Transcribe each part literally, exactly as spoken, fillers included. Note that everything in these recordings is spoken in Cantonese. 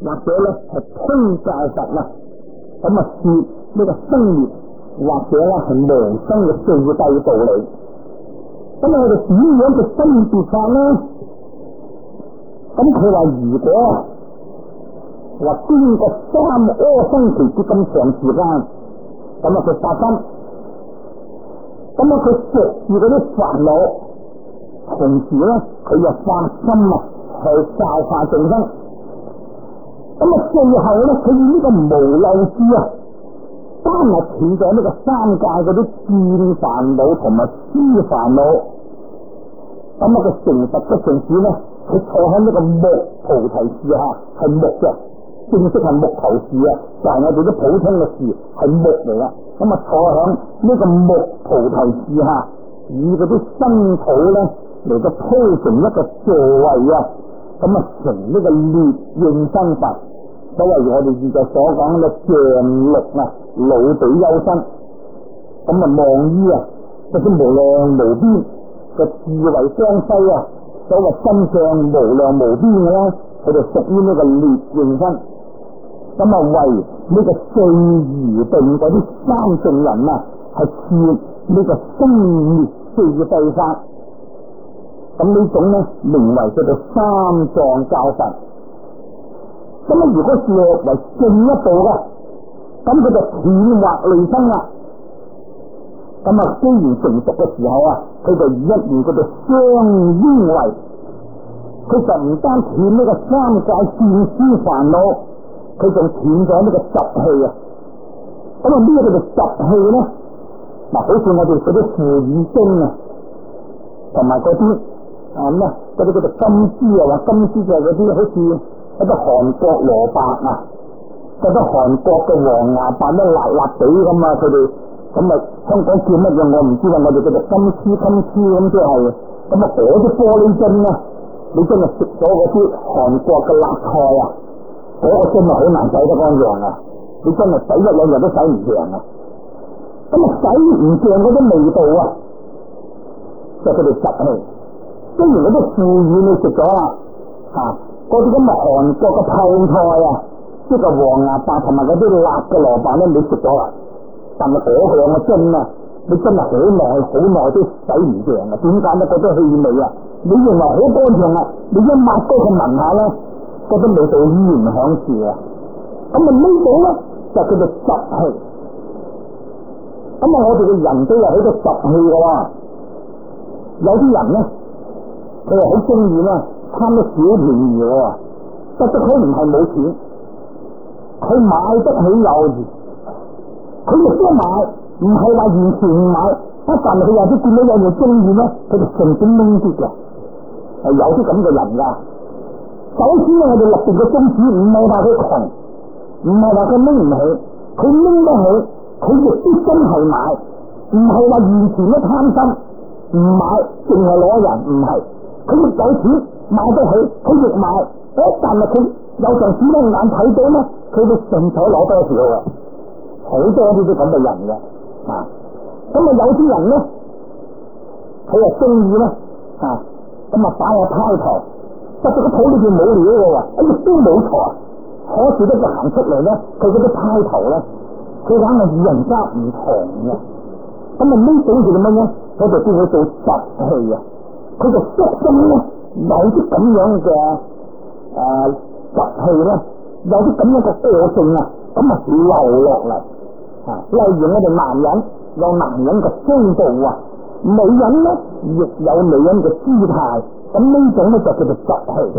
或者咧係通教佛啦，咁啊說呢個生滅或者咧係無生嘅最低道理。咁我哋點樣去分別法咧？咁佢話如果話經過三阿僧祇劫咁長時間，咁啊佢發心，咁啊佢服住嗰啲煩惱，同時咧佢又發心啊去教化眾生。咁啊最後咧佢以呢個無漏智啊，單係斷咗呢個三界嗰啲見煩惱同埋思煩惱。咁啊佢成佛嘅城市咧，佢坐喺呢個木菩提樹下，係木嘅，正式係木頭樹啊，就係我哋啲普通嘅樹，係木嚟啦。咁啊坐喺呢個木菩提樹下，以嗰啲生土咧嚟到鋪成一個座位啊，咁啊成呢個列應身佛。所謂我哋現在所講嘅像六啊，老比丘身，咁啊望於啊嗰啲無量無邊嘅智慧雙輝啊，所謂身相無量無邊嘅咧，佢就屬於呢個列應身。咁啊為呢個最愚定嗰啲三乘人啊，係設呢個生滅四諦法。咁呢種咧名為叫做三藏教佛。咁啊如果略為進一步嘅，咁佢就斷惑離生啦。咁啊既然成熟嘅時候啊，佢就以一年叫做雙應為，佢就唔單斷呢個三界見思煩惱，佢仲斷咗呢個習氣啊。咁啊咩叫做習氣咧？嗱，好似我哋嗰啲父語經啊，同埋嗰啲啊咩嗰啲叫做金絲啊，話金絲就係嗰啲好似嗰啲韓國蘿蔔啊，嗰啲韓國嘅黃芽扮得辣辣地咁啊，佢哋咁啊香港叫乜嘢我唔知啦，我哋叫做金絲金絲咁即係，咁啊嗰啲玻璃樽啊，你真係食咗嗰啲韓國嘅辣菜啊，嗰、那個真係好難洗得乾淨啊！你真係洗一兩日都洗唔淨啊！咁啊洗唔淨嗰啲味道啊，就佢哋習氣。雖然嗰啲腐乳你食咗啦，啊嗰啲咁嘅韓國嘅泡菜啊，即係黃芽白同埋嗰啲辣嘅蘿蔔咧，你食咗啦，但係嗰兩個樽啊，你真係好耐好耐都洗唔淨啊！點解咧？嗰啲氣味啊，你認為好乾淨啊，你一抹高佢聞下咧，嗰啲味道依然響住啊！咁啊呢度咧就叫做習氣。咁啊我哋嘅人都有好多習氣噶喎，有啲人咧佢又好中意咧貪得小便宜喎，得得佢唔係冇錢，佢買得起有餘，佢亦都買，唔係話完全唔買，但係佢有啲見到有嘢中意咧，佢就順便拎啲嘅，係有啲咁嘅人噶。首先我哋立定嘅宗旨唔係話佢窮，唔係話佢拎唔起，佢拎得起，佢亦都真係買，唔係話完全都貪心，唔買淨係攞人，唔係，佢亦有錢買得起，佢亦買，誒但係佢有陣時咧眼睇到咧，佢會順手攞多少啊，好多呢啲咁嘅人嘅啊，咁啊有啲人咧，佢又中意咧啊，咁啊擺下派頭。得到個肚裏邊冇料嘅喎，哎呀都冇財，可是咧佢行出嚟咧，佢嗰啲派頭咧，佢硬係與人家唔同嘅。咁啊呢種叫做乜嘢？我哋叫佢做習氣啊。佢就縮心咧，有啲咁樣嘅誒習氣咧，有啲咁樣嘅個性啊，咁啊流落嚟啊。例如我哋男人有男人嘅風度啊，女人咧亦有女人嘅姿態。咁呢種咧就叫做習氣。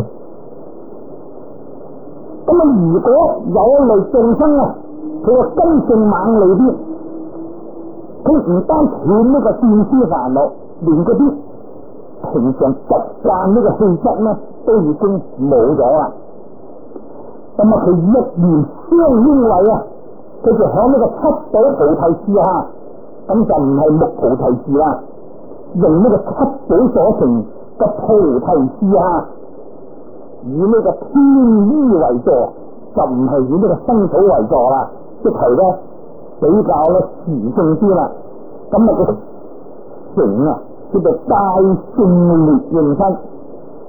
咁啊，如果有一類眾生啊，佢個根性猛利啲，佢唔單斷呢個見思煩惱，連嗰啲平常習慣呢個氣質咧，都已經冇咗啦。咁啊，佢一念雙應位啊，佢就響呢個七寶菩提樹下，咁就唔係木菩提樹啦，用呢個七寶所成個菩提樹下，以呢個天衣為座，就唔係以呢個生土為座啦，即係咧比較咧殊勝啲啦。咁啊個城啊叫做大聖列應身，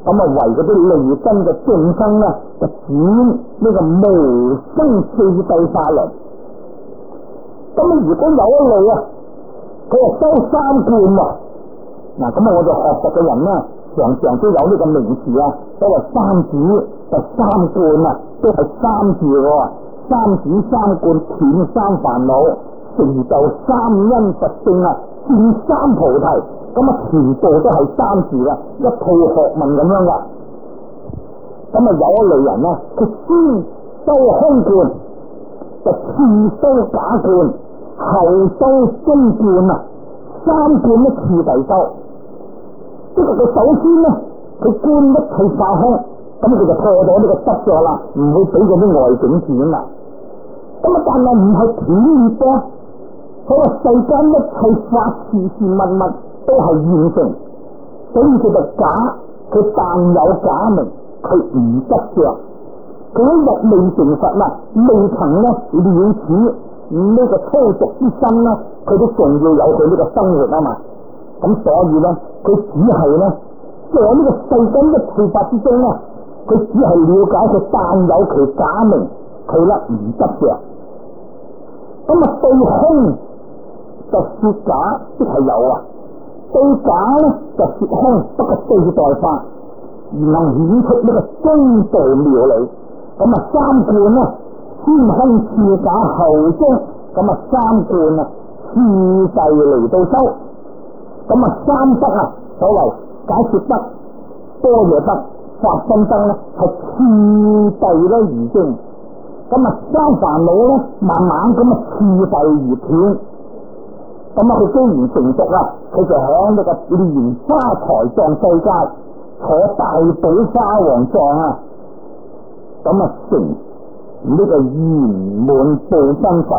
咁啊為嗰啲利根嘅眾生咧，就轉呢個無生四諦法輪。咁啊，如果有一類啊，佢係修三觀喎，嗱咁啊，我哋學佛嘅人咧，常常都有呢個名詞啊，所謂三子就三觀啊，都係三字嘅，三子三觀斷三煩惱，成就三因佛性啊，見三菩提，咁啊全部都係三字嘅一套學問咁樣噶。咁啊有一類人咧，佢先修空觀，就次修假觀，後修真觀啊，三觀都次第修。即係佢首先咧，佢觀一切法空，咁佢就破咗呢個執着啦，唔會俾嗰啲外境轉啦。咁啊，但係唔係斷滅嘅，佢話世間一切法事事物物都係現成，所以佢就假，佢但有假名，佢唔執着。佢一日未成佛啦，未曾咧了此呢個粗俗之身啦，佢都仲要有佢呢個生活啊嘛。咁所以咧，佢只係咧，在呢個世間一切法之中咧，佢只係了解佢但有其假名，佢咧唔執着。咁啊，對空就說假，即係有啊；對假咧就說空，不過對待法，而能顯出呢個中道妙理。咁啊，三觀咧，先空次假後中，咁啊三觀啊次第嚟到修。咁啊，三德啊，所謂解脫德、般若德、法身德咧，係次第咧而經。咁啊，三煩惱咧，慢慢咁啊次第而斷。咁啊，佢雖然成熟啦，佢就響呢個蓮花台藏世界坐大寶花王座啊，咁啊成呢個圓滿報身佛。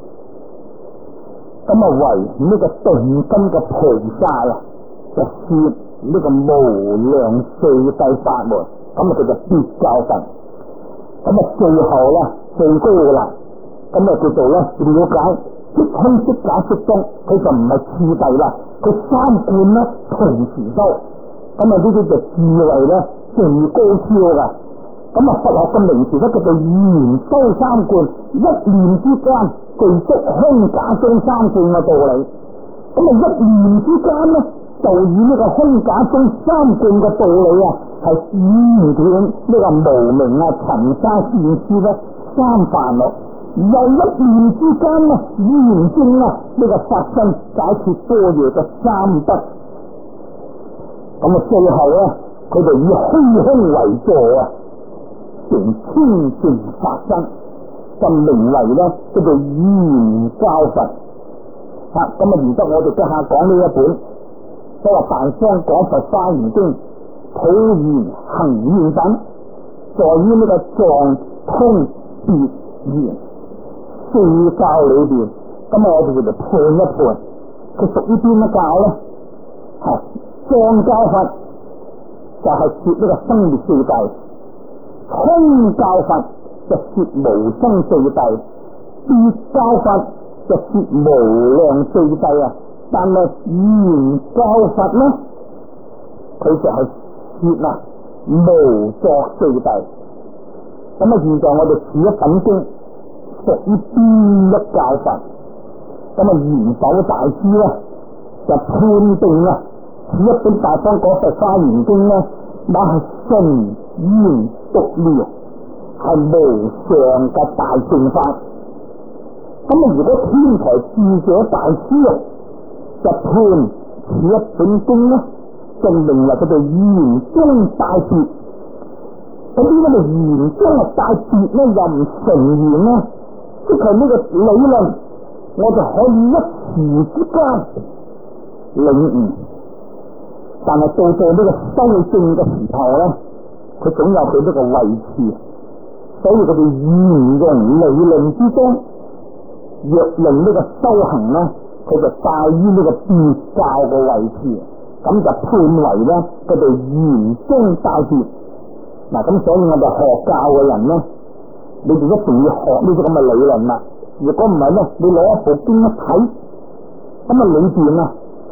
咁啊，為呢個頓根嘅菩薩啊，就說呢個無量四諦法門，咁啊佢就必教佛。咁啊最後咧最高噶啦，咁啊叫做咧了解即空即假即中，佢就唔係次第啦，佢三觀咧同時修，咁啊呢啲就智慧咧最高超噶。咁啊佛學嘅名詞咧叫做圓修三觀，一念之間具足空假中三觀嘅道理。咁啊一念之間咧就以呢個空假中三觀嘅道理啊，係斷斷呢個無明啊、塵沙見思咧三煩惱，又一念之間咧驗證啊呢個法身解脫般若嘅三德。咁啊最後咧佢就以虛空為座啊，成清淨法身，就名為咧叫做圓教佛。吓咁啊，而家我哋即下講呢一本，即係話大方廣佛花嚴經普賢行願品，在於呢個藏通別賢四教裏邊，咁啊我哋就判一判，佢屬於邊一教咧？係藏教佛就係說呢個生滅四諦，空教佛就說無生四諦，別教佛就說無量四諦啊。但係圓教佛咧，佢就係說啊無作四諦。咁啊，現在我哋此一品經屬於邊一教佛？咁啊，圓手大師咧就判定啊，此一本大方廣佛花嚴經咧，那係純圓獨妙，係無上嘅大乘法。咁啊，如果天台智者大師啊，就判此一本經咧，就名為佢哋圓中大別。咁點解咪圓中啊大別咧又唔純圓咧？即係呢個理論，我就可以一時之間領悟。但係到到呢個修正嘅時候咧，佢總有佢呢個位置，所以佢哋圓融理論之中，若論呢個修行咧，佢就帶於呢個別教嘅位置，咁就判為咧佢哋圓中大別。嗱，咁所以我哋學教嘅人咧，你哋一定要學呢啲咁嘅理論啦。如果唔係咧，你攞一部經一睇，咁啊裏邊啊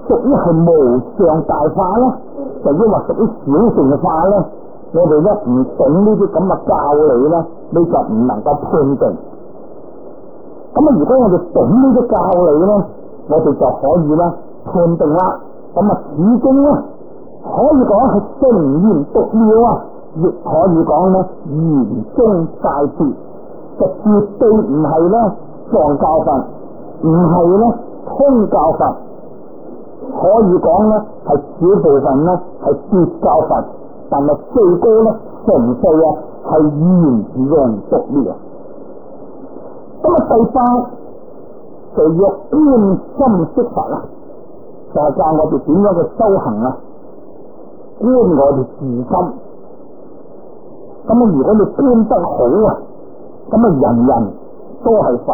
屬於係無上大化咧，就抑或屬於小乘化咧？我哋咧唔懂呢啲咁嘅教理咧，你就唔能夠判定。咁啊，如果我哋懂呢啲教理咧，我哋就可以咧判定啦。咁啊，始終咧可以講係聖賢獨妙啊，亦可以講咧言中帶別，就絕對唔係咧藏教法，唔係咧空教法，可以講咧係小部分咧係別教法，但係最高咧純粹啊係言容獨妙。咁啊，第八就若觀心識法啦，就係教我哋點樣去修行啊，觀我哋自心。咁啊，如果你觀得好啊，咁啊人人都係佛。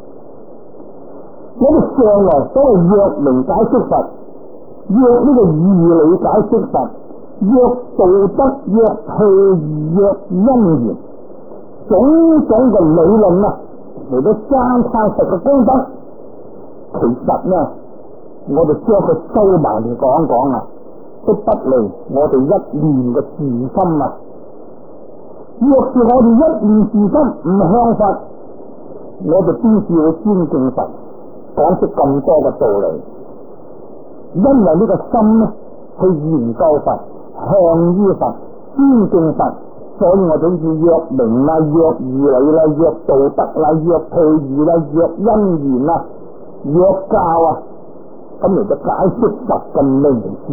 我哋上來所謂若明解釋佛，若呢個義理解釋佛，若道德，若譬喻，若因緣，種種嘅理論啊，嚟到三太實嘅功德，其實呢，我哋將佢收埋嚟講講啊，都不離我哋一念嘅自心啊。若是我哋一念自心唔向佛，我哋邊至會尊敬佛，講出咁多嘅道理？因為呢個心呢，去研究佛，向於佛，尊敬佛，所以我哋好似若明啦，若義理啦，若道德啦，若譬喻啦，若因緣啦，若教啊，咁嚟到解釋佛嘅名字。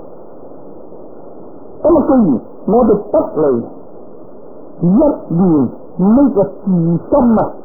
咁啊，既然我哋得嚟一念呢個自心啊，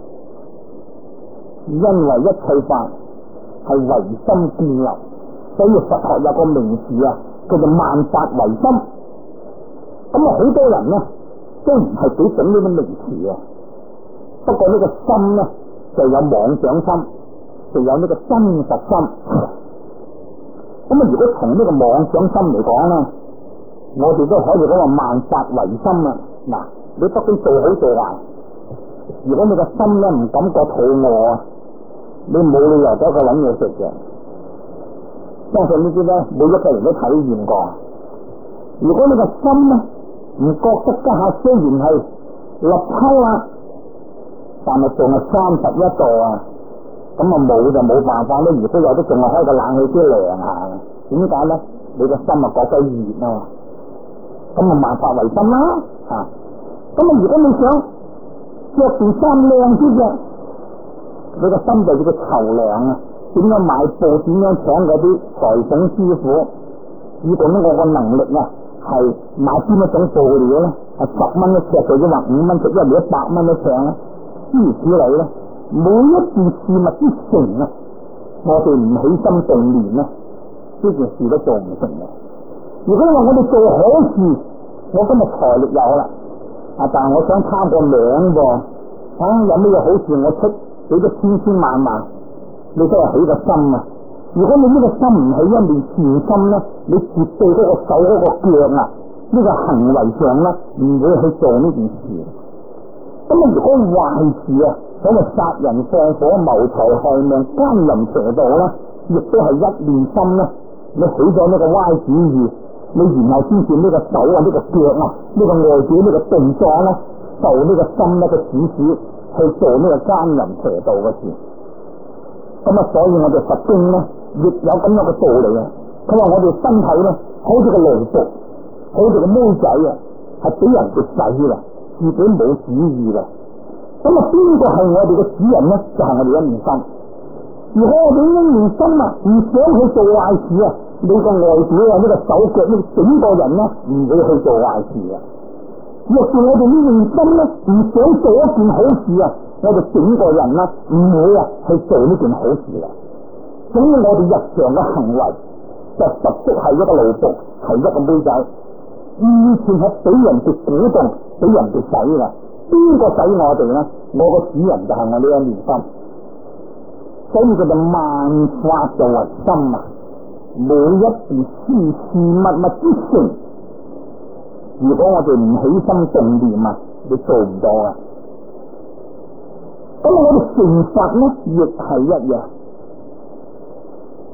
因為一切法係唯心建立，所以佛學有個名詞啊，叫做萬法唯心。咁啊，好多人呢都唔係幾懂呢啲名詞啊。不過呢個心呢，就有妄想心，就有呢個真實心。咁啊，如果從呢個妄想心嚟講呢，我哋都可以講話萬法唯心啊。嗱，你不管做好做壞，如果你個心咧唔感覺肚餓啊，你冇理由走去搵嘢食嘅。相信呢啲咧，每一個人都體驗過。如果你個心咧唔覺得家下雖然係立秋啦，但係仲係三十一度啊，咁啊冇就冇辦法咧。如果有都仲係開個冷氣機涼下，點解咧？你個心啊覺得熱啊，咁啊萬法唯心啦。啊，咁啊！如果你想着件衫靚啲嘅，你個心就要個籌量啊！點樣買布？點樣請嗰啲裁縫師傅？以到呢我個能力啊，係買邊一種布料咧？係十蚊一尺，或者話五蚊尺，一嚟一百蚊一尺咧？諸如此類咧，每一件事物之成啊，我哋唔起心動念咧，呢件事都做唔成嘅。如果話我哋做好事，我今日財力有啦，啊！但係我想貪個名噃，啊！有咩嘢好事我出俾咗千千萬萬，你都係起個心啊！如果你呢個心唔起一面善心咧，你絕對嗰個手嗰個腳啊，呢個行為上咧唔會去做呢件事。咁啊，如果壞事啊，咁啊殺人放火、謀財害命、奸淫邪道咧，亦都係一念心咧，你起咗呢個歪主意。你然後先至呢個手啊，呢個腳啊，呢個外表呢個動作咧，受呢個心咧嘅指使去做呢個奸淫邪道嘅事。咁啊，所以我哋佛經咧亦有咁樣嘅道理啊。佢話我哋身體咧好似個奴僕，好似個妹仔啊，係俾人哋使嘅，自己冇主意嘅。咁啊，邊個係我哋嘅主人咧？就係、是、我哋一念心。如果我哋一念心啊，唔想去做壞事啊，你個外表啊，呢個手腳呢，整個人咧唔會去做壞事嘅。若是我哋呢念心咧，唔想做一件好事啊，我哋整個人咧唔會啊去做呢件好事嘅。所以我哋日常嘅行為就實質係一個奴僕，係一個妹仔，完全係俾人哋鼓動，俾人哋使嘅。邊個使我哋咧？我個主人就係我呢一念心。所以佢哋萬法就為心啊！每一件事事物物之成，如果我哋唔起心動念啊，你做唔到啊！咁我哋成佛咧，亦係一樣。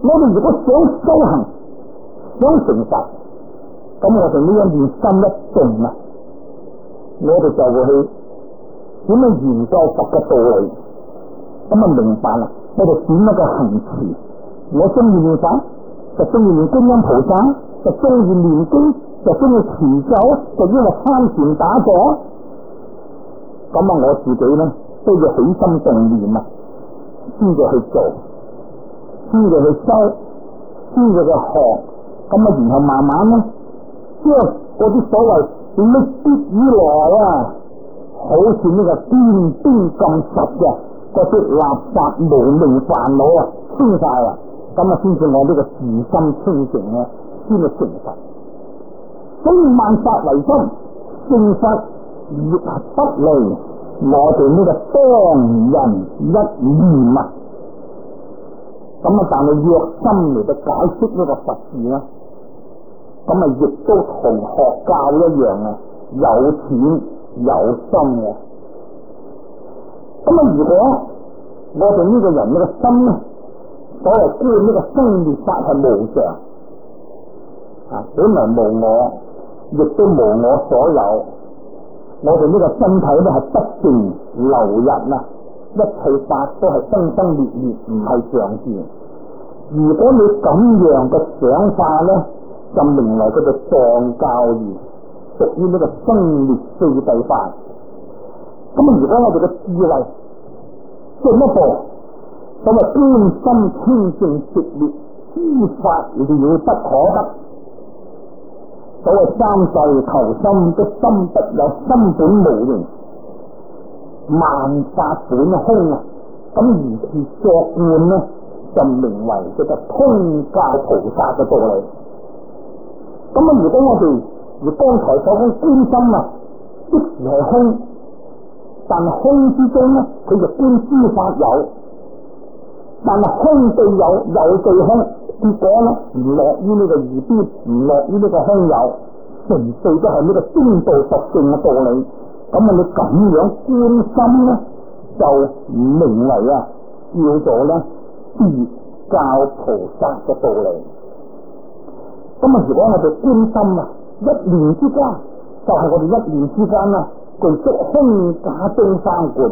我哋如果想修行，想成佛，咁我哋呢一念心一動啊，我哋就會去點樣研究佛嘅道理，咁啊明白啦。我哋點一個行持，我中意念佛，就中意念觀音菩薩，就中意念經，就中意持咒，就因為參禪打坐。咁啊，我自己咧都要起心動念啊，先至去做，先至去修，先至去學。咁啊，然後慢慢咧，將嗰啲所謂歷劫以來啊，好似呢個堅冰咁實嘅嗰啲垃圾無明煩惱啊，清晒啦。咁啊，先至我呢個自心清淨咧，先至成佛。所以萬法唯心，成佛亦係不離我哋呢個當人一念啊。咁啊，但係若心嚟到解釋呢個佛字咧，咁啊，亦都同學教一樣啊，有淺有深嘅。咁啊，如果我哋呢個人呢個心咧，所謂觀呢個生滅法係無常啊，本來無我，亦都無我所有。我哋呢個身體咧係不斷流日啊，一切法都係生生滅滅，唔係常住。如果你咁樣嘅想法咧，就名為佢哋藏教義，屬於呢個生滅四諦法。咁啊，如果我哋嘅智慧進一步，咁啊觀心清淨直滅，知法了不可得。所謂三世求心的心不有，心本無形，萬法本空啊！咁如是作觀呢，就名為叫做通教菩薩嘅道理。咁啊，如果我哋如剛才所講觀心啊，即時係空，但空之中呢，佢就觀諸法有，但係空對有，有對空。結果咧唔落於呢個二邊，唔落於呢個空有，純粹都係呢個中道實證嘅道理。咁啊，你咁樣觀心咧，就名為啊叫做咧別教菩薩嘅道理。咁啊，如果我哋觀心啊，一念之間就係、是、我哋一念之間啊，具足空假中三觀，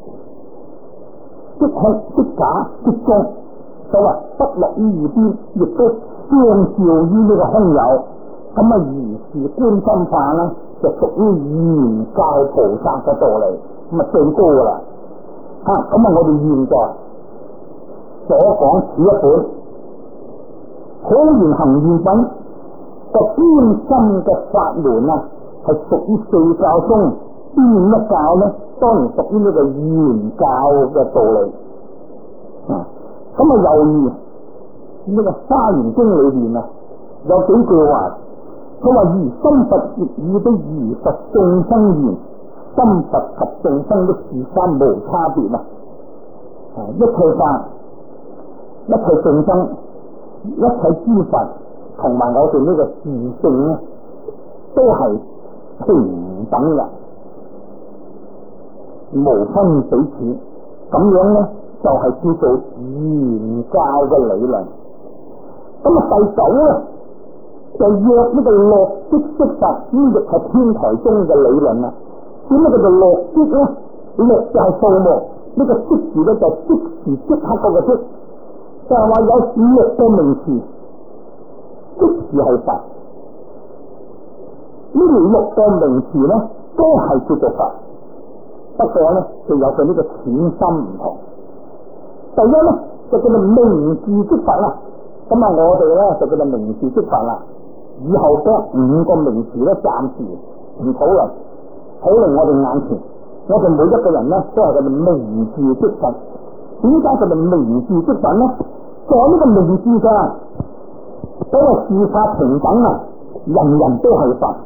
即空即假即中。所謂不落於二邊，亦都相照於呢個空有。咁啊，如是觀心法咧，就屬於圓教菩薩嘅道理，咁啊最高噶啦。啊，咁啊，我哋現在所講此一本好言行願品個觀心嘅法門啊，係屬於四教中邊一教咧？當然屬於呢個圓教嘅道理。啊。咁啊，猶如呢個《華嚴經》裏邊啊，有幾句話，佢話：如心佛業意的如佛眾生言，心佛及眾生的事三無差別啊！一切法、一切眾生、一切諸佛，同埋我哋呢個自性咧，都係平等嘅，無分彼此。咁樣咧，就係叫做圓教嘅理論。咁啊，第九咧就約呢個樂即識法，呢亦係天台宗嘅理論啦。點解叫做樂即咧？樂就係數目，呢、這個即字咧就即時即刻嗰個即，就係話有六個名詞，即時係佛。呢六個名詞咧都係叫做佛，不過咧就有佢呢個淺深唔同。第一咧就叫做名字即佛啦，咁啊我哋咧就叫做名字即佛啦。以後嗰五個名詞咧暫時唔討論，討論我哋眼前，我哋每一個人咧都係叫做名字即佛。點解叫做名字即佛咧？在呢個名字上，嗰個事法平等啊，人人都係佛。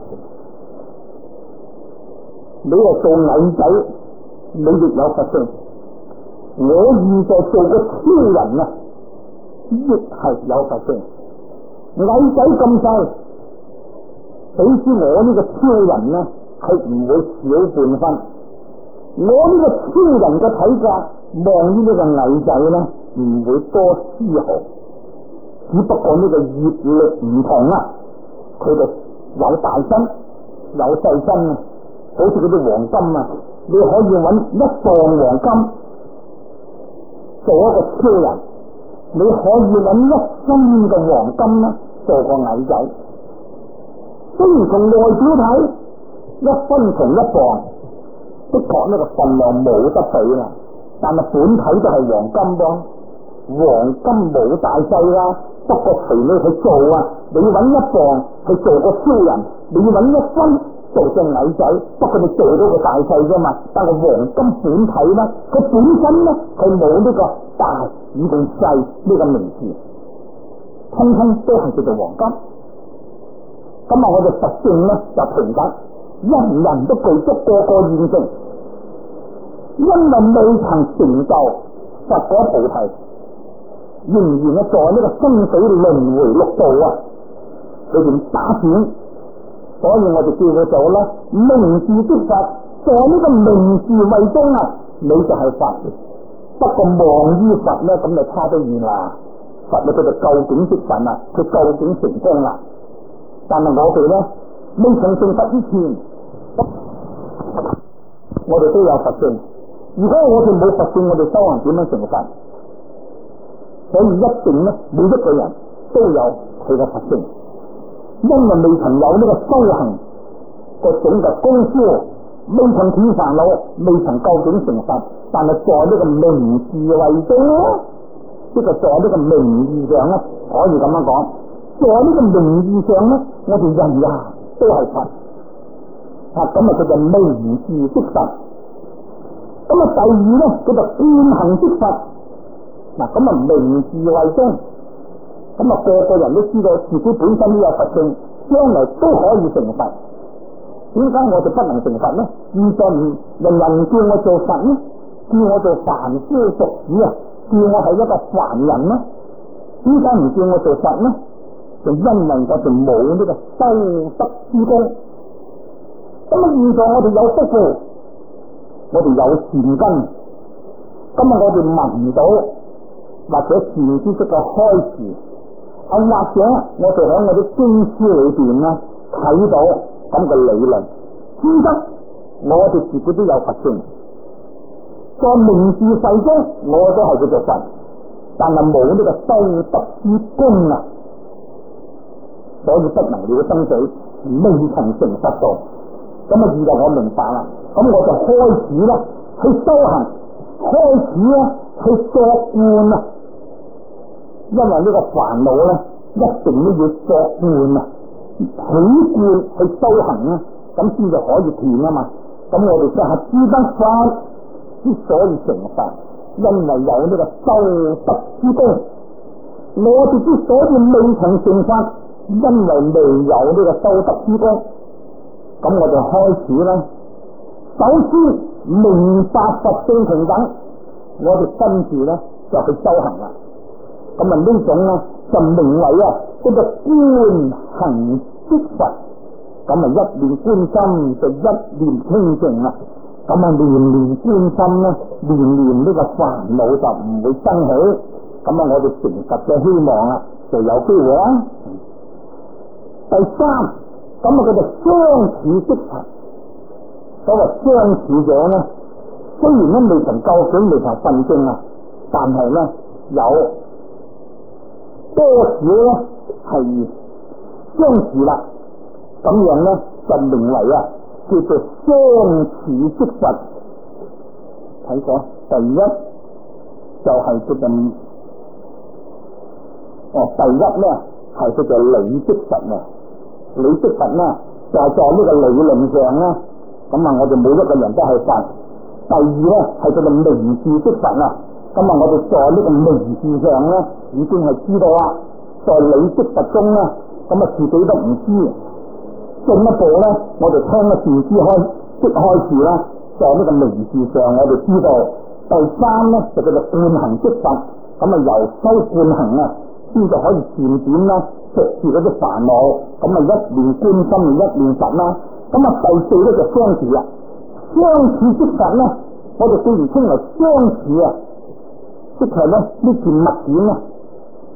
你係做矮仔，你亦有佛性。我現在做個超人啊，亦係有佛性。矮仔咁細，比之我呢個超人呢，係唔會少半分。我呢個超人嘅體格，望於呢個矮仔呢，唔會多絲毫。 只不過呢個業力唔同啊，佢就有大身有細身啊，好似嗰啲黃金啊，你可以揾一磅黃金做一個超人，你可以揾一斤嘅黃金咧做個矮仔。雖然從外表睇一分同一磅的確呢個份量冇得比啦，但係本體都係黃金噃，黃金冇大細啦。不過隨你去做啊，你揾一磅去做個超人，你揾一分做隻矮仔，不過你做到個大細啫嘛。但係黃金本體咧，佢本身咧佢冇呢個大與定細呢個名字，通通都係叫做黃金。咁啊，我哋實證咧就平等，人人都具足個個現證，因為未曾成就佛果菩提，仍然咧在呢個生死輪迴六道啊裏邊打轉，所以我哋叫佢做咧名字的佛，在呢個名字位中啊，你就係佛。不過望於佛咧，咁就差得遠啦。佛咧佢就究竟即佛啊，佢究竟成功啦。但係我哋咧未曾成佛之前，我哋都有佛性。如果我哋冇佛性，我哋修行點樣成佛？所以一定咧，每一個人都有佢嘅佛性，因為未曾有呢個修行各種嘅功夫，未曾斷煩惱，未曾究竟成佛。但係在呢個名字為中咧，即係在呢個名義上咧，可以咁樣講。在呢個名義上咧，我哋人人都係佛，啊咁啊佢就名字的佛。咁啊第二咧，佢就觀行的佛。嗱咁啊名字為中，咁啊個個人都知道自己本身都有佛性，將來都可以成佛。點解我哋不能成佛呢？現在唔人人叫我做佛呢？叫我做凡夫俗子啊，叫我係一個凡人呢？點解唔叫我做佛呢？就因為我哋冇呢個修德之功。咁啊現在我哋有福報，我哋有善根，咁啊我哋聞到或者善知識嘅開示，啊或者我哋喺我啲經書裏邊咧睇到咁嘅理論，知得我哋自己都有佛性。在名字世中，我都係叫做佛，但係冇呢個修德之功啊，所以不能了生死，未曾成佛道。咁啊，現在我明白啦，咁我就開始啦去修行，開始咧去作觀啊，因為呢個煩惱咧一定都要作觀啊，許觀去修行啊，咁先至可以斷啊嘛。咁我哋就係知得法之所以成佛，因為有呢個修德之功。我哋之所以未曾成佛，因為未有呢個修德之功。咁我哋開始啦，首先明白佛性平等，我哋跟住咧就去修行啦。咁啊呢種咧就名為啊叫做觀行即佛。咁啊一念觀心就一念清淨啦。咁啊念念觀心咧，念念呢個煩惱就唔會生起。咁啊我哋成佛嘅希望啊就有機會啦。第三。咁啊，佢就相似即佛。所謂相似者咧，雖然咧未曾究竟未曾分證啊，但係咧有多少咧係相似啦。咁樣咧就名為啊叫做相似即佛。睇過第一就係叫做哦，第一咧係叫做理即佛啊。理即佛咧，就係在呢個理論上咧，咁啊我哋每一個人都係佛。第二咧係叫做名字即佛啊，咁啊我哋在呢個名字上咧已經係知道啦，在理即佛中咧，咁啊自己都唔知。進一步咧，我哋聽一字之開即開始啦，在呢個名字上我哋知道。第三咧就叫做觀行即佛，咁啊由修觀行啊，先就可以漸漸啦。食住嗰啲煩惱，咁啊一念觀心，一念佛啦。咁啊第四咧就相似啦，相似即佛咧，我哋既然稱為相似啊，即係咧呢件物件啊，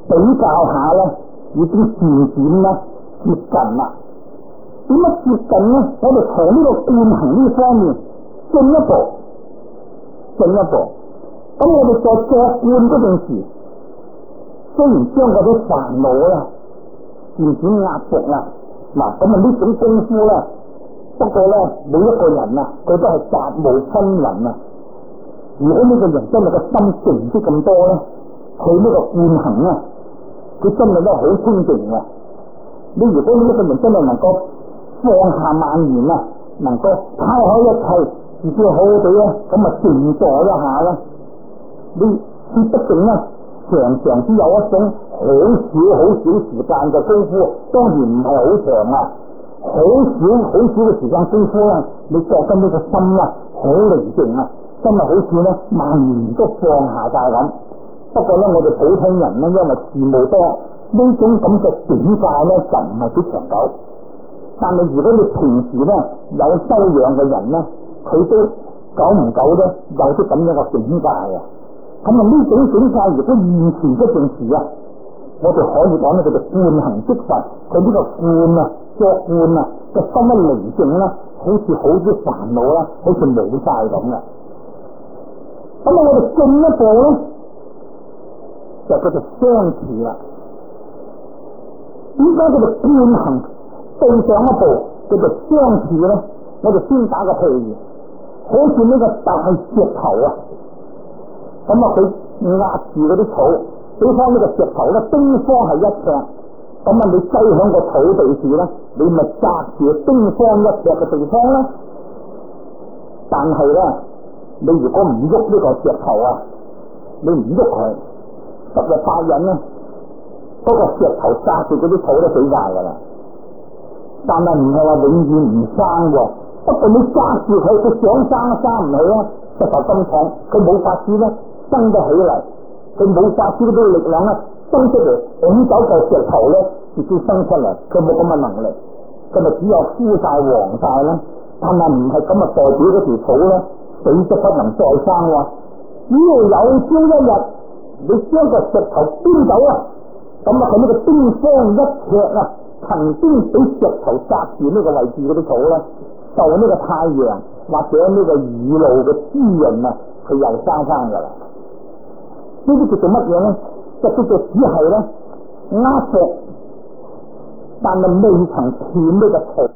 比較下咧，已經漸漸咧接近啦。點乜接近咧？我哋從呢個貫行呢方面進一步，進一步。咁我哋在作觀嗰陣時，雖然將嗰啲煩惱咧漸漸壓服啦，嗱咁啊呢種功夫咧，不過咧每一個人啊，佢都係雜無分人啊。如果呢個人真係個心靜啲咁多咧，佢呢個貫行啊，佢真係都好清靜嘅。你如果呢一個人真係能夠放下萬言啊，能夠拋開一切，自己好好地咧，咁啊靜坐一下啦。你你畢竟咧，常常只有一種好少好少時間嘅功夫，當然唔係好長啊，好少好少嘅時間功夫咧，你覺得呢個心啊好寧靜啊，真係好似咧萬言都放下晒咁。不過咧，我哋普通人咧，因為事務多，呢種咁嘅境界咧就唔係幾長久。但係如果你平時咧有修養嘅人咧，佢都久唔久咧有啲咁樣嘅境界啊。咁啊呢種境界如果現前嗰陣時啊，我哋可以講咧佢就貫行即佛，佢呢個貫啊作貫啊個心一寧靜啦，好似好啲煩惱啦，好似冇晒咁嘅。咁啊我哋進一步咧就叫做相持啦。點解叫做貫行對上一步叫做相持咧？我哋先打個譬如，好似呢個大石頭啊，咁啊佢壓住嗰啲草，比方呢個石頭咧冰方係一尺，咁啊你擠響個土地處咧，你咪紮住冰方一尺嘅地方咧。但係咧，你如果唔喐呢個石頭啊，你唔喐佢，十日八日咧，嗰個石頭紮住嗰啲草都死晒噶啦。但係唔係話永遠唔生喎，不過你揸住佢，佢想生都生唔起啊！石頭咁重，佢冇法子咧生得起嚟，佢冇法子嗰啲力量咧生出嚟，拱走個石頭咧自己生出嚟，佢冇咁嘅能力，佢咪只有枯晒黃晒啦。但係唔係咁啊，代表嗰條草咧死咗不能再生喎。只要有朝一日你將個石頭搬走啊，咁啊佢呢個冰方一尺啊！曾經俾石頭紮住呢個位置嗰啲草咧，受呢個太陽或者呢個雨露嘅滋潤啊，佢又生生噶啦。呢啲叫做乜嘢咧？就叫做只係咧壓服，但係未曾斷呢個草，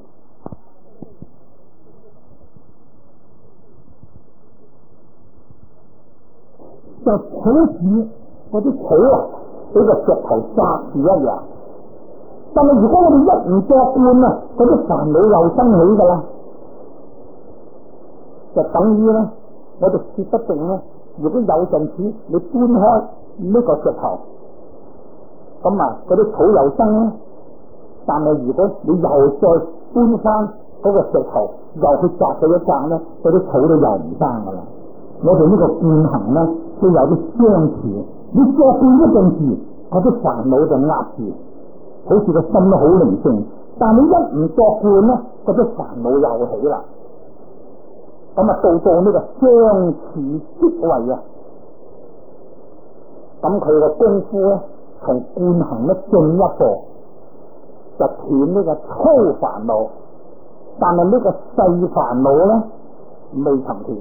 就好似嗰啲草啊，俾個石頭紮住一樣。但係如果我哋一唔作觀啊，嗰啲煩惱又生起噶啦，就等於咧，我哋說得定咧。如果有陣時你搬開呢個石頭，咁啊嗰啲草又生，但係如果你又再搬翻嗰個石頭，又去摘佢一摘咧，嗰啲草都又唔生噶啦。我哋呢個貫行咧，都有啲相似。你作觀一陣時，嗰啲煩惱就壓住。好似個心都好寧靜，但你一唔作觀咧，嗰啲煩惱又起啦。咁啊，到到呢個相持即位啊，咁佢個功夫咧，從貫行咧進一步就斷呢個粗煩惱，但係呢個細煩惱咧未曾斷。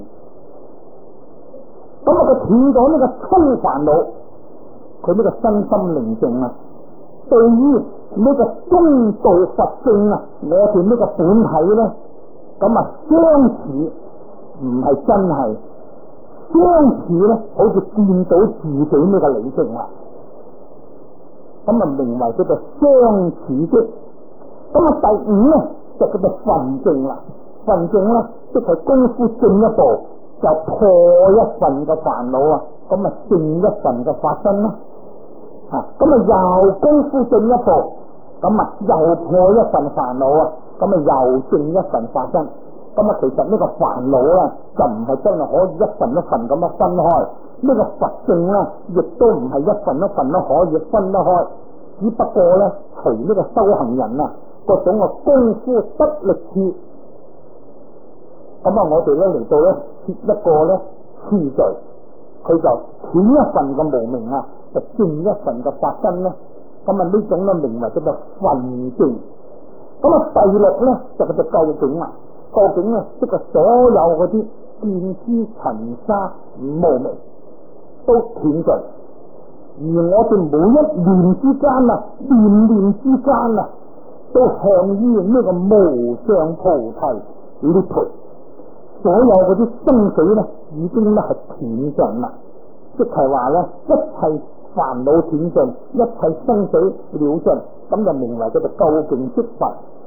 咁啊，佢斷咗呢個粗煩惱，佢呢個身心寧靜啊。對於呢個中道佛性啊，我哋呢個本體咧，咁啊相似唔係真係相似咧，好似見到自己呢個理性啦，咁啊名為叫做相似即。咁啊第五咧就叫做分證啦，分證咧即係功夫進一步就破一份嘅煩惱啊，咁啊證一份嘅發生啦。啊，咁啊又功夫進一步，咁啊又破一份煩惱啊，咁啊又證一份發生。咁啊其實呢個煩惱咧就唔係真係可以一份一份咁樣分開，呢個佛性咧亦都唔係一份一份都可以分得開，只不過咧隨呢個修行人啊嗰種嘅功夫得力次，咁啊我哋咧嚟到咧設一個咧次序，佢就斷一份嘅無明啊。 就正一份嘅發生咧。咁啊呢種咧名為叫做分正。咁啊第六咧就叫做究竟啦。究竟咧即係所有嗰啲見之塵沙無味都斷盡，而我哋每一念之間啊，念念之間啊，都向於呢個無上菩提涅槃。所有嗰啲生死咧已經咧係斷盡啦，即係話咧一切煩惱斷盡，一切生死了盡，咁就名為叫做究竟即佛。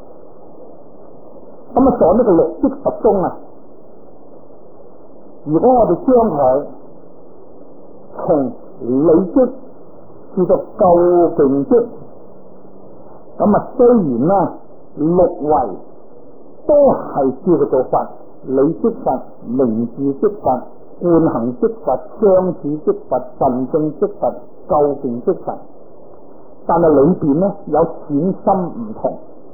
咁啊，在呢個六即佛中啊，如果我哋將佢從理即叫做究竟即，咁啊雖然啦六位都係叫佢做佛，理即佛、名字即佛、觀行即佛、相似即佛、神證即佛、究竟即佛，但係裏邊咧有淺深唔同。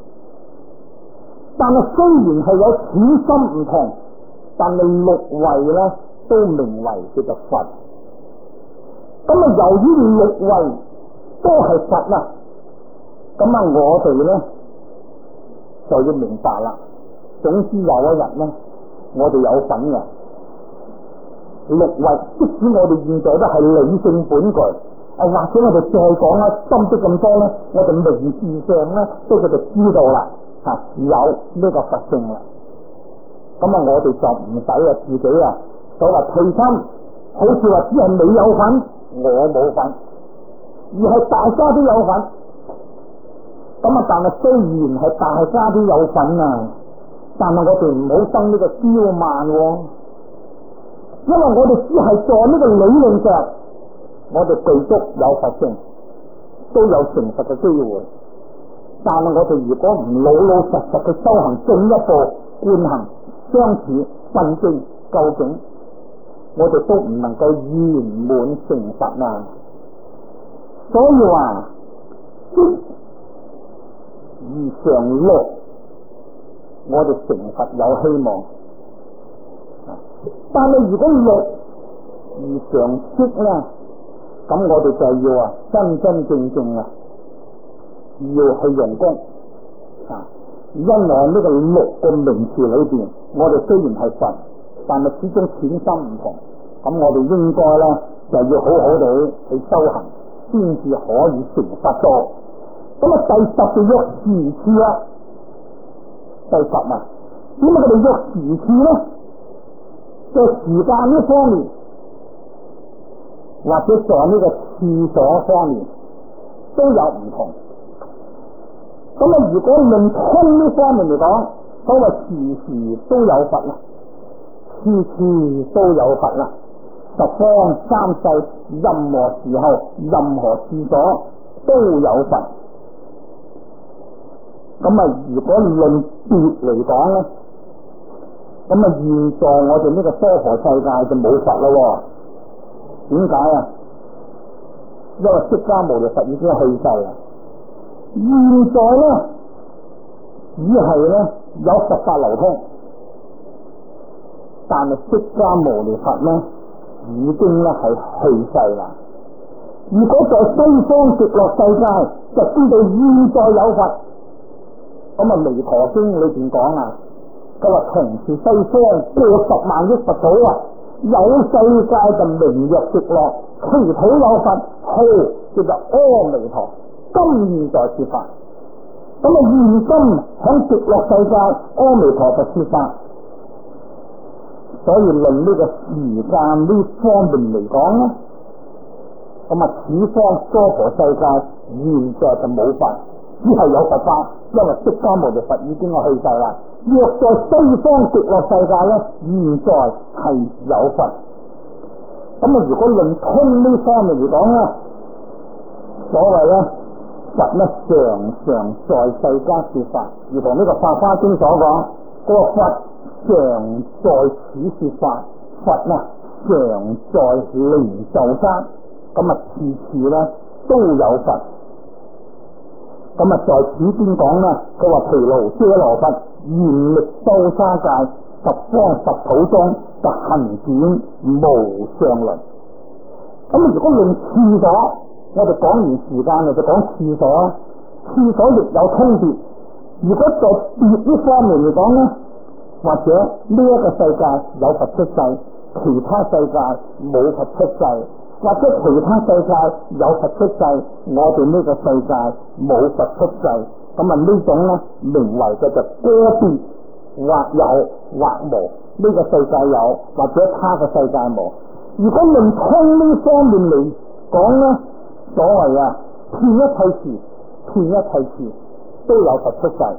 但係雖然係有淺深唔同，但係六位咧都名為叫做佛。咁啊，由於六位都係佛啦，咁啊，我哋咧就要明白啦。總之有一日咧，我哋有份嘅六位，即使我哋現在都係理性本具，啊，或者我哋再講啦，深啲咁多咧，我哋名字上咧都佢就知道啦。啊，有呢個佛性啦，咁啊，我哋就唔使啊自己啊所謂退心，好似話只係你有份，我冇份，而係大家都有份。咁啊，但係雖然係大家都有份啊，但係我哋唔好生呢個驕慢喎，因為我哋只係在呢個理論上，我哋具足有佛性，都有成佛嘅機會。但係我哋如果唔老老實實去修行進一步觀行相似分證究竟，我哋都唔能夠圓滿成佛啊！所以話即而常樂，我哋成佛有希望。但係如果樂而常息咧，咁我哋就要啊真真正正啊！要去用功啊！因為呢個六個名詞裏邊，我哋雖然係佛，但係始終淺深唔同。咁我哋應該咧就要好好地去修行，先至可以成佛到。咁啊，第十就喐時次啦。第十啊，點解佢哋喐時次咧？在時間呢方面，或者在呢個次所方面都有唔同。咁啊，如果論空呢方面嚟講，所謂時時都有佛啦，次次都有佛啦，十方三世任何時候、任何處所都有佛。咁啊，如果論別嚟講咧，咁啊，現在我哋呢個娑婆世界就冇佛咯。點解啊？因為釋迦牟尼佛已經去世啦。現在咧，只係咧有佛法流通，但係釋迦牟尼佛咧已經咧係去世啦。如果在西方極樂世界，就知道現在有佛。咁啊，《彌陀經》裏邊講啊，佢話同是西方過十萬億佛土啊，有世界就名曰極樂，其土有佛，號叫做阿彌陀。今現在說法，咁啊現今響極樂世界，阿彌陀佛說法。所以論呢個時間呢方面嚟講咧，咁啊此方娑婆世界現在就冇佛，只係有佛法，因為釋迦牟尼佛已經去世啦。若在西方極樂世界咧，現在係有佛。咁啊如果論空呢方面嚟講咧，所謂咧。佛呢常常在世間說法，如同呢個《法華經》所講，嗰個佛常在此說法，佛呢常在靈鷲山，咁啊次次咧都有佛。咁啊在此邊講呢，佢話毗盧遮羅佛嚴力修沙界，十方十土中就行展無上輪。 咁如果用廁所，我哋講完時間就講廁所啊。廁所亦有通別。如果在別呢方面嚟講咧，或者呢一個世界有佛出世，其他世界冇佛出世，或者其他世界有佛出世，我哋呢個世界冇佛出世，咁啊呢種咧名為嘅就個別，或有或無，呢、這個世界有，或者他嘅世界冇。如果論通呢方面嚟講咧，所謂啊遍一切時，遍一切時都有佛出世。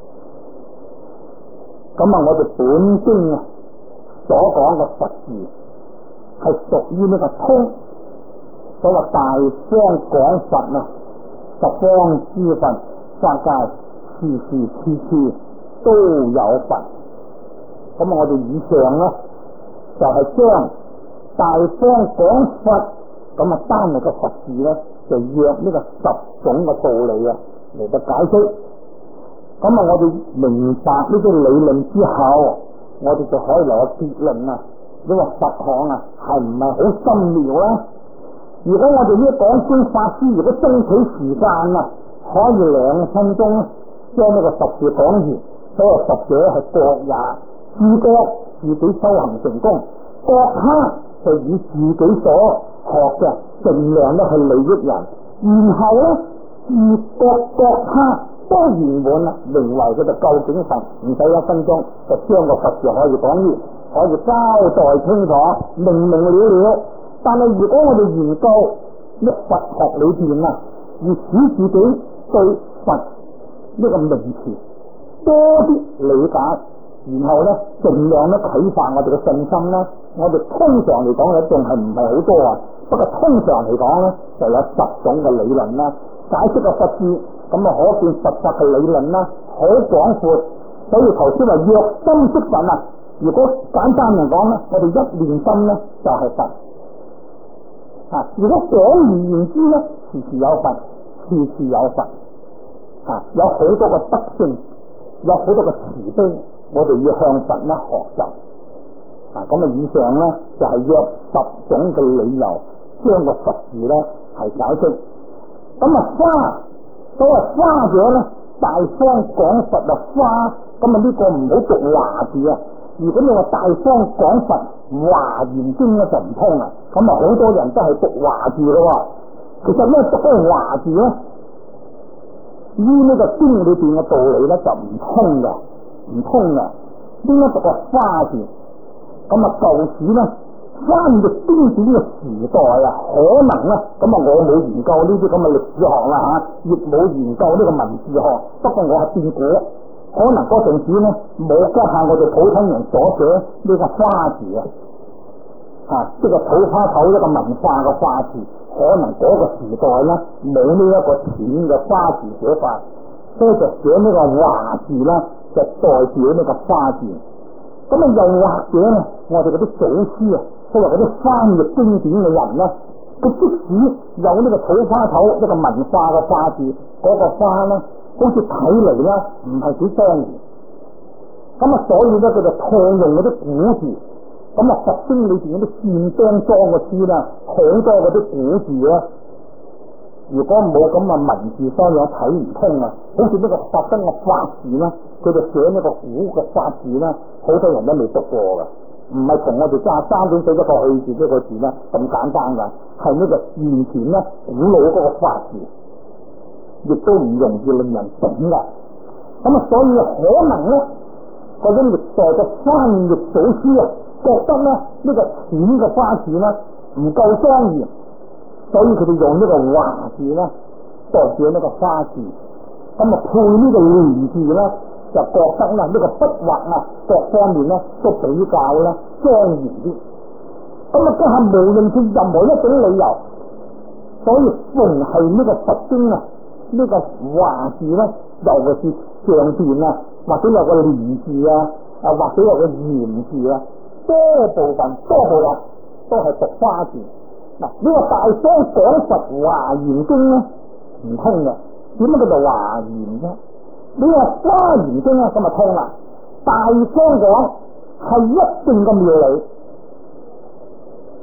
咁啊，我哋本經啊所講嘅佛字係屬於呢個通，所謂大方廣佛啊，十方諸佛法界時時次次都有佛。咁啊，我哋以上咧就係、是、將大方廣佛咁啊單嚟個佛字咧，就約呢個十種嘅道理啊嚟到解釋。咁啊，我哋明白呢啲理論之後，我哋就可以嚟個結論啊！呢個佛學啊，係唔係好深妙咧？如果我哋呢講經法師，如果爭取時間啊，可以兩分鐘將呢個十字講完，所謂佛者係各也，自覺自己修行成功，各他就以自己所學嘅盡量咧去利益人，然後咧自覺各他都圓滿啦，名為佢就究竟佛，唔使一分鐘就將個佛字可以講完，可以交代清楚，明明了了。但係如果我哋研究一佛學裏邊啊，而使自己對佛呢個名詞多啲理解，然後咧盡量咧啟發我哋嘅信心咧，我哋通常嚟講咧仲係唔係好多啊？不過通常嚟講咧就有十種嘅理論啦，解釋個佛字。咁啊，可見佛法嘅理論啦，好廣闊。所以頭先話若心即佛啊，如果簡單嚟講咧，我哋一念心咧就係佛啊。如果廣而言之咧，時時有佛，時時有佛啊，有好多個德性，有好多個慈悲，我哋要向佛咧學習啊。咁啊，以上咧就係、是、約十種嘅理由，將個佛字咧係解釋。咁啊，花。所謂花者咧，大方廣佛啊花，咁啊呢個唔好讀華字啊。如果你話大方廣佛華嚴經咧就唔通啊。咁啊好多人都係讀華字咯。其實咩讀嗰個華字咧，依呢個經裏邊嘅道理咧就唔通嘅，唔通嘅。應該讀個花字。咁啊舊時咧翻譯經典嘅時代啊，可能咧咁啊，我冇研究呢啲咁嘅歷史學啦嚇，亦冇研究呢個文字學。不過我係變估，可能嗰陣時咧冇家下我哋普通人所寫呢個花字啊，啊，即係土花頭一個文化嘅花字，可能嗰個時代咧冇呢一個淺嘅花字寫法，所以就寫呢個華字啦，就代表呢個花字。咁啊，又或者咧，我哋嗰啲祖師啊，即係嗰啲翻譯經典嘅人咧，佢即使有呢個土花頭一個文化嘅花字，嗰、那個花咧，好似睇嚟咧唔係幾莊嚴。咁啊，所以咧佢就套用嗰啲古字。咁啊，佛經裏邊嗰啲線釘裝嘅書啦，好多嗰啲古字咧，如果冇咁嘅文字修養睇唔通啊。好似呢個佛經嘅法字咧，佢就寫呢個古嘅法字咧，好多人都未讀過嘅。唔係同我哋揸三點水一個去字呢個字咧咁簡單噶，係呢個完全咧古老嗰個法字，亦都唔容易令人懂噶。咁啊，所以可能咧，嗰啲歷代嘅翻譯祖師啊，覺得咧呢、這個淺嘅花字咧唔夠莊嚴，所以佢哋用呢個華字咧代表呢個花字，咁啊配呢個連字咧。就覺得啦，呢個筆畫啊，各方面咧都比較咧莊嚴啲。咁啊，家下無論佢任何一種理由，所以逢係呢個佛經啊，呢、這個華字咧，尤其是上邊啊，或者有個連字啊，啊或者有個言字啊，多部分多部分都係讀花字。嗱，呢個大方廣佛華嚴經咧唔通嘅，點解叫做華嚴啫？你話華嚴經啊，咁啊通啦。大方講係一定嘅妙理，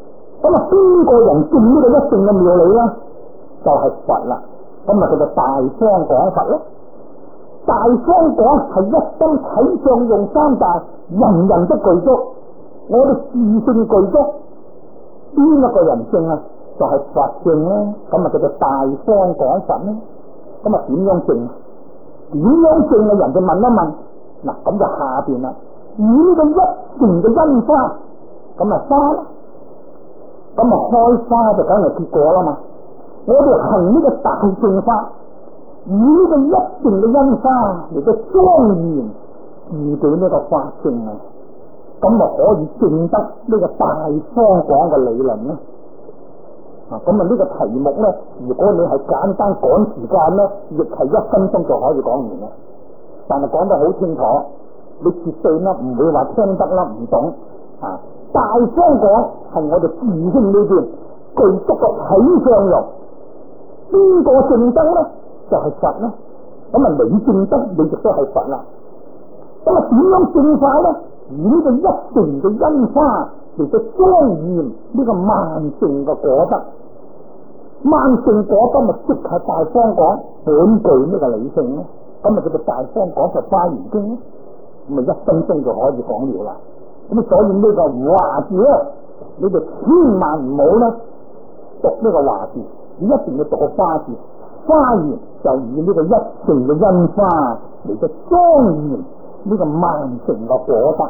咁啊，邊個人證呢個一性嘅妙理咧？就係、是、佛啦。咁啊，佢就大方廣佛咯。大方廣係一心體相用三大，人人都具足。我哋自性具足，邊一個人證啊？就係、是、佛證啦。咁啊，叫做大方廣佛啦。咁啊，點樣證？點樣證嘅人就問一問。嗱，咁就下邊啦。以呢個一成嘅因花，咁啊花啦，咁啊開花就梗係結果啦嘛。我哋行呢個大正法，以呢個一成嘅因花嚟到莊嚴自己呢個法性啊，咁啊可以證得呢個大方廣嘅理論咧。啊，咁啊呢個題目咧，如果你係簡單趕時間咧，亦係一分鐘就可以講完啦。但係講得好清楚，你絕對咧唔會話聽得啦唔懂啊！大方廣係我哋自性裏邊具足個體相用，邊個證得咧就係、是、佛啦。咁啊你證得你亦都係佛啦。咁啊點樣證法咧？以呢個一成嘅因花嚟到莊嚴呢個萬成嘅果德，萬成果德咪即係大方廣本具呢個理性咯。咁咪叫做大方廣佛花嚴經咯，咁咪一分鐘就可以講了啦。咁所以呢個華字咧，你就千萬唔好咧讀呢個華字，你一定要讀個花字。花嚴就以呢個一成嘅因花嚟到莊嚴呢個萬成嘅果德。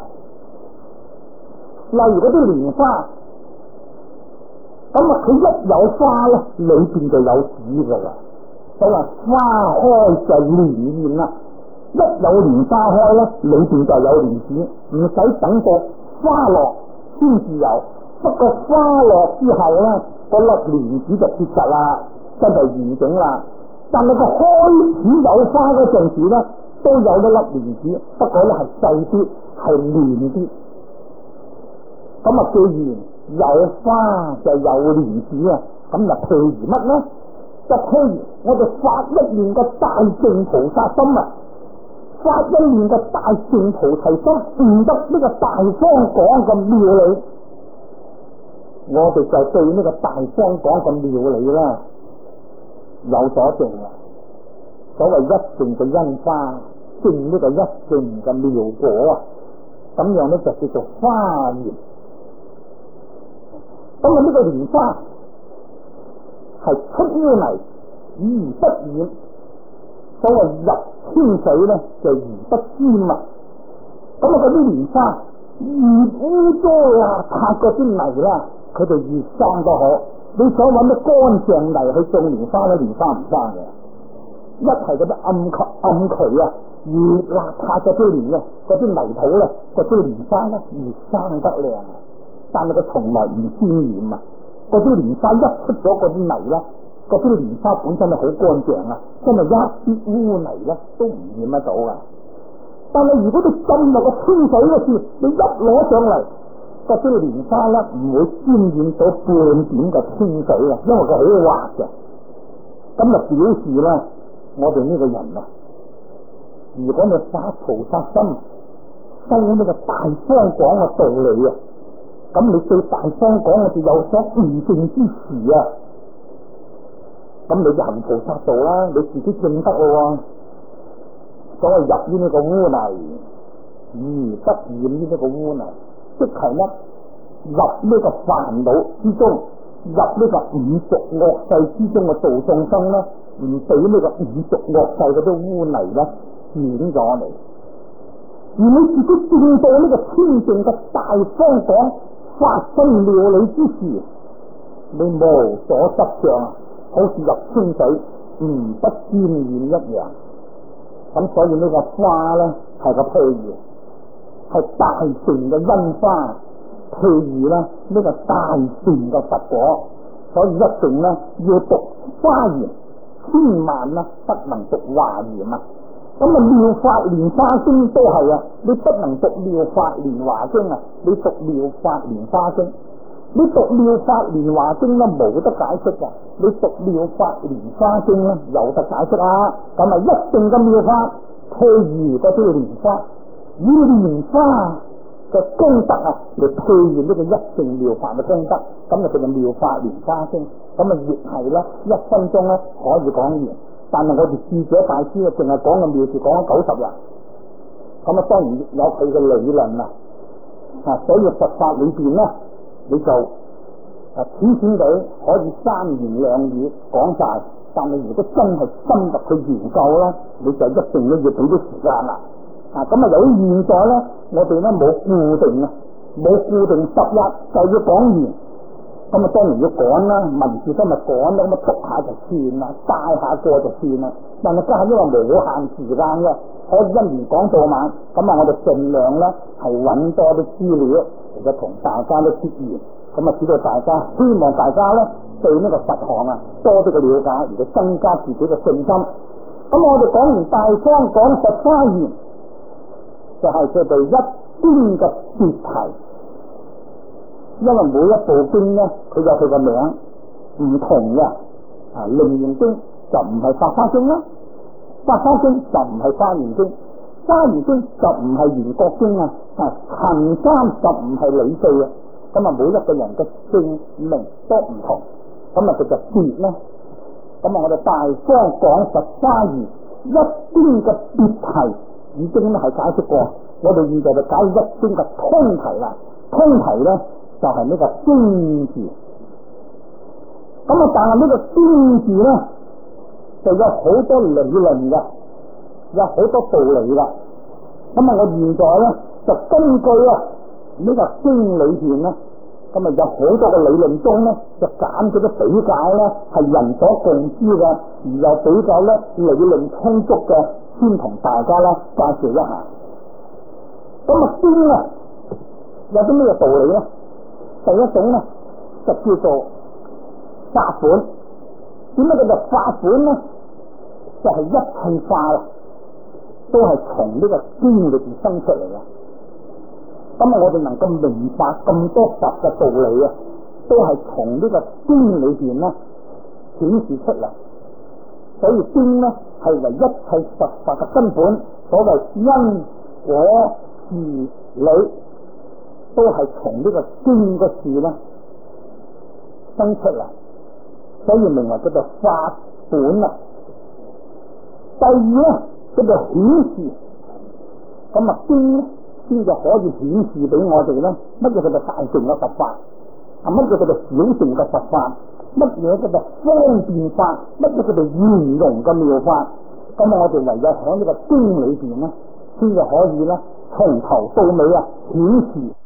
例如嗰啲蓮花，咁啊佢一有花咧，裏邊就有籽噶啦。所謂花開就蓮現啦，一有蓮花開咧，裏邊就有蓮子，唔使等到花落先至有。不過花落之後咧，個粒蓮子就結實啦，真係完整啦。但係個開始有花嗰陣時咧，都有一粒蓮子，不過咧係細啲，係嫩啲。咁啊，既然有花就有蓮子啊，咁就譬如乜咧？就譬如我哋發一念嘅大乘菩薩心啊，發一念嘅大乘菩提心，悟得呢個大方廣嘅妙理，我哋就對呢個大方廣嘅妙理啦有所證啦。所謂一乘嘅因花，證呢個一乘嘅妙果啊，咁樣咧就叫做花嚴。咁啊，呢個蓮花係出淤泥而不染，所謂入清水咧就而不沾啊。咁啊，嗰啲蓮花越污糟邋遢嗰啲泥啦，佢就越生得好。你想揾啲乾淨泥去種蓮花咧，蓮花唔生嘅。一係嗰啲暗渠暗渠啊，越邋遢嗰啲蓮嘅嗰啲泥土咧，嗰啲蓮花咧越生得靚。但係佢從來唔沾染啊！嗰啲蓮花一出咗嗰啲泥咧，嗰啲蓮花本身係好乾淨啊，真係一啲污泥咧都唔染得到啊！但係如果你浸落個清水嗰時，你一攞上嚟，嗰啲蓮花咧唔會沾染到半點嘅清水啊，因為佢好滑嘅。咁就表示咧，我哋呢個人啊，如果你發菩薩心，修呢個大方廣嘅道理啊，咁你對大方廣我哋有所悟證之時啊，咁你就行菩薩道啦，你自己證得咯。所謂入於呢個污泥，而不染於呢個污泥，即係呢入呢個煩惱之中，入呢個五濁惡世之中嘅度眾生呢，唔俾呢個五濁惡世嗰啲污泥呢染咗嚟。而你自己證到呢個清淨嘅大方廣發生妙理之時，你無所執障，好似入清水唔不沾染一樣。咁所以呢個花咧係個譬喻，係大乘嘅因花，譬喻咧呢個大乘嘅佛果。所以一定咧要讀花嚴，千萬咧不能讀華嚴啊！咁啊，妙法蓮花經都係啊，你不能讀妙法蓮華經啊，你讀妙法蓮花經。你讀妙法蓮華經咧冇得解釋噶，你讀妙法蓮花經咧有得解釋啊。咁啊，一定嘅妙法，譬如嗰啲蓮花，以蓮花嘅嘅功德啊，嚟配現呢個一乘妙法嘅功德，咁就叫做妙法蓮花經。咁啊，亦係咧一分鐘咧可以講完，但係我哋智者大師啊，淨係講嘅妙字講咗九十日，咁啊當然有佢嘅理論啦。啊，所以佛法裏邊咧，你就啊淺淺地可以三言兩語講晒，但係如果真係深入去研究咧，你就一定咧要俾啲時間啦。啊，咁啊由於現在咧，我哋咧冇固定啊，冇固定十日就要講完。咁啊，當然要趕啦，文字今日趕啦，咁啊捉下就算啦，帶下過就算啦。但係家下因為無限時間嘅，可以一年講到晚，咁啊，我哋盡量咧係揾多啲資料嚟到同大家都結緣，咁啊，使到大家希望大家咧對呢個佛學啊多啲嘅了解，而到增加自己嘅信心。咁我哋講完大方講佛花言，就係佢哋一經嘅別題。因為每一部經咧，佢有佢個名唔同嘅。啊，楞嚴經就唔係法華經啦，法華經就唔係華嚴經，華嚴經就唔係圓覺經啊。啊，行三就唔係理四啊。咁啊，每一個人嘅姓名都唔同，咁啊，佢就別啦。咁啊，我哋大方講佛花言一經嘅別題已經咧係解釋過，我哋現在就解一經嘅通題啦。通題咧就係呢個經字，咁啊，但係呢個經字咧就有好多理論嘅，有好多道理嘅。咁啊，我現在咧就根據啊呢個經裏邊咧，咁啊有好多嘅理論中咧就揀咗啲比較咧係人所共知嘅，而又比較咧理論充足嘅，先同大家咧介紹一下。咁啊，經啊有啲咩道理咧？第一種咧就叫做法本，點解叫做法本咧？就係、是、一切法啦，都係從呢個經裏邊生出嚟嘅。咁啊，我哋能夠明白咁多佛嘅道理啊，都係從呢個經裏邊咧顯示出嚟。所以經咧係為一切佛法嘅根本，所謂因果事理。都係從呢個經個事咧生出嚟，所以名為叫做法本啊。第二咧叫做顯示，咁啊經咧先就可以顯示俾我哋咧乜嘢叫做大乘嘅佛法，啊乜嘢叫做小乘嘅佛法，乜嘢叫做方便法，乜嘢叫做圓融嘅妙法。咁啊，我哋唯有喺呢個經裏邊咧，先就可以咧從頭到尾啊顯示。